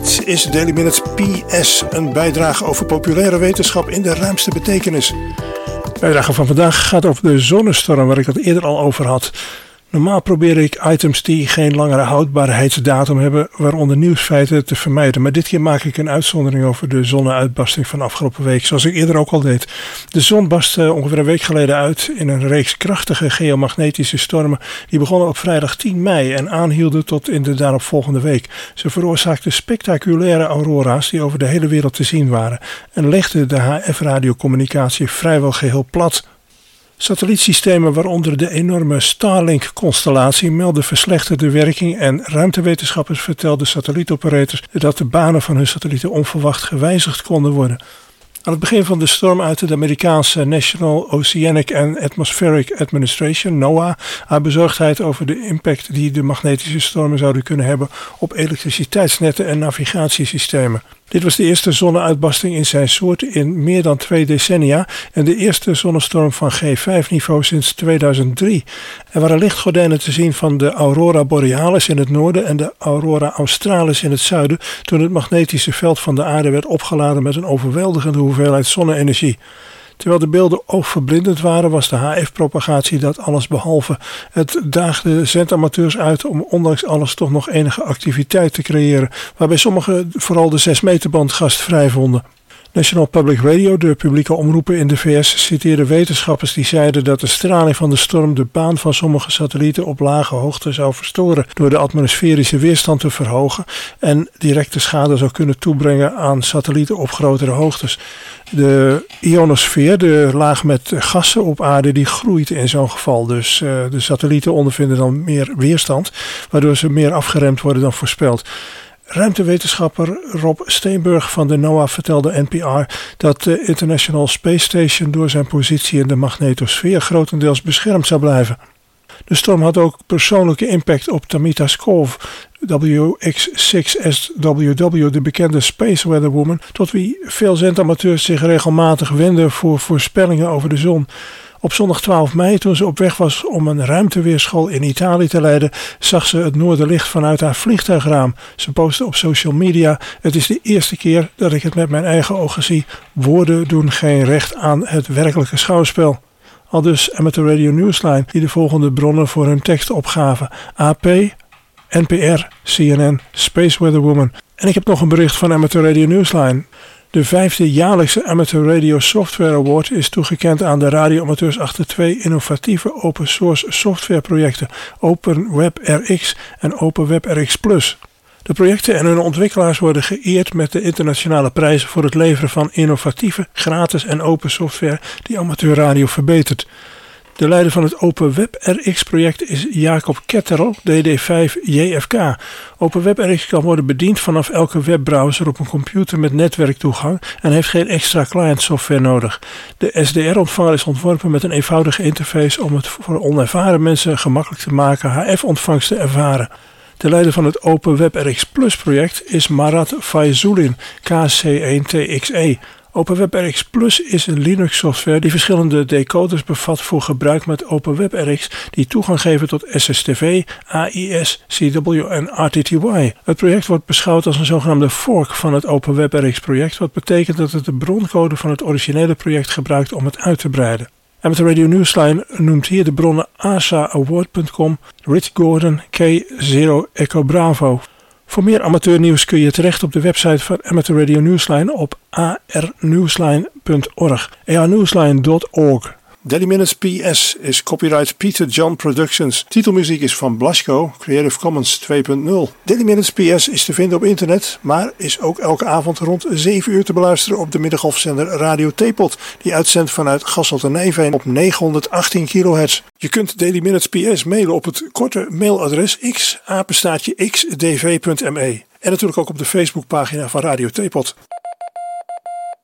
Dit is Daily Minutes PS, een bijdrage over populaire wetenschap in de ruimste betekenis. De bijdrage van vandaag gaat over de zonnestorm waar ik het eerder al over had. Normaal probeer ik items die geen langere houdbaarheidsdatum hebben, waaronder nieuwsfeiten, te vermijden. Maar dit keer maak ik een uitzondering over de zonneuitbarsting van afgelopen week, zoals ik eerder ook al deed. De zon barstte ongeveer een week geleden uit in een reeks krachtige geomagnetische stormen. Die begonnen op vrijdag 10 mei en aanhielden tot in de daaropvolgende week. Ze veroorzaakten spectaculaire aurora's die over de hele wereld te zien waren en legden de HF-radiocommunicatie vrijwel geheel plat. Satellietsystemen, waaronder de enorme Starlink-constellatie, melden verslechterde werking en ruimtewetenschappers vertelden satellietoperators dat de banen van hun satellieten onverwacht gewijzigd konden worden. Aan het begin van de storm uitte de Amerikaanse National Oceanic and Atmospheric Administration, NOAA, haar bezorgdheid over de impact die de magnetische stormen zouden kunnen hebben op elektriciteitsnetten en navigatiesystemen. Dit was de eerste zonneuitbarsting in zijn soort in meer dan 2 decennia en de eerste zonnestorm van G5-niveau sinds 2003. Er waren lichtgordijnen te zien van de Aurora Borealis in het noorden en de Aurora Australis in het zuiden toen het magnetische veld van de aarde werd opgeladen met een overweldigende hoeveelheid zonne-energie. Terwijl de beelden oogverblindend waren, was de HF-propagatie dat alles behalve. Het daagde zendamateurs uit om ondanks alles toch nog enige activiteit te creëren, waarbij sommigen vooral de 6-meterband gastvrij vonden. National Public Radio, de publieke omroepen in de VS, citeerde wetenschappers die zeiden dat de straling van de storm de baan van sommige satellieten op lage hoogte zou verstoren door de atmosferische weerstand te verhogen en directe schade zou kunnen toebrengen aan satellieten op grotere hoogtes. De ionosfeer, de laag met gassen op aarde, die groeit in zo'n geval. Dus de satellieten ondervinden dan meer weerstand, waardoor ze meer afgeremd worden dan voorspeld. Ruimtewetenschapper Rob Steenberg van de NOAA vertelde NPR dat de International Space Station door zijn positie in de magnetosfeer grotendeels beschermd zou blijven. De storm had ook persoonlijke impact op Tamita Skov, WX6SWW, de bekende Space Weather Woman, tot wie veel zendamateurs zich regelmatig wenden voor voorspellingen over de zon. Op zondag 12 mei, toen ze op weg was om een ruimteweerschool in Italië te leiden, zag ze het noorderlicht vanuit haar vliegtuigraam. Ze postte op social media: "Het is de eerste keer dat ik het met mijn eigen ogen zie. Woorden doen geen recht aan het werkelijke schouwspel." Aldus Amateur Radio Newsline, die de volgende bronnen voor hun tekst opgaven: AP, NPR, CNN, Space Weather Woman. En ik heb nog een bericht van Amateur Radio Newsline. De 5e jaarlijkse Amateur Radio Software Award is toegekend aan de radioamateurs achter 2 innovatieve open source softwareprojecten, OpenWebRX en OpenWebRX Plus. De projecten en hun ontwikkelaars worden geëerd met de internationale prijzen voor het leveren van innovatieve, gratis en open software die amateurradio verbetert. De leider van het OpenWebRX-project is Jacob Ketterl, DD5JFK. OpenWebRX kan worden bediend vanaf elke webbrowser op een computer met netwerktoegang en heeft geen extra clientsoftware nodig. De SDR-ontvanger is ontworpen met een eenvoudige interface om het voor onervaren mensen gemakkelijk te maken HF-ontvangst te ervaren. De leider van het OpenWebRX Plus project is Marat Faizoulin, KC1TXE. OpenWebRX Plus is een Linux-software die verschillende decoders bevat voor gebruik met OpenWebRX die toegang geven tot SSTV, AIS, CW en RTTY. Het project wordt beschouwd als een zogenaamde fork van het OpenWebRX-project, wat betekent dat het de broncode van het originele project gebruikt om het uit te breiden. Amateur Radio Newsline noemt hier de bronnen asaaward.com, Rich Gordon, K0 Echo Bravo. Voor meer amateurnieuws kun je terecht op de website van Amateur Radio Newsline op arnewsline.org. arnewsline.org. Daily Minutes PS is copyright Peter John Productions. Titelmuziek is van Blasco, Creative Commons 2.0. Daily Minutes PS is te vinden op internet, maar is ook elke avond rond 7 uur te beluisteren op de middengolfzender Radio Teapot, die uitzendt vanuit Gasselt-en-Nijveen op 918 kHz. Je kunt Daily Minutes PS mailen op het korte mailadres x@xdv.me en natuurlijk ook op de Facebookpagina van Radio Teapot.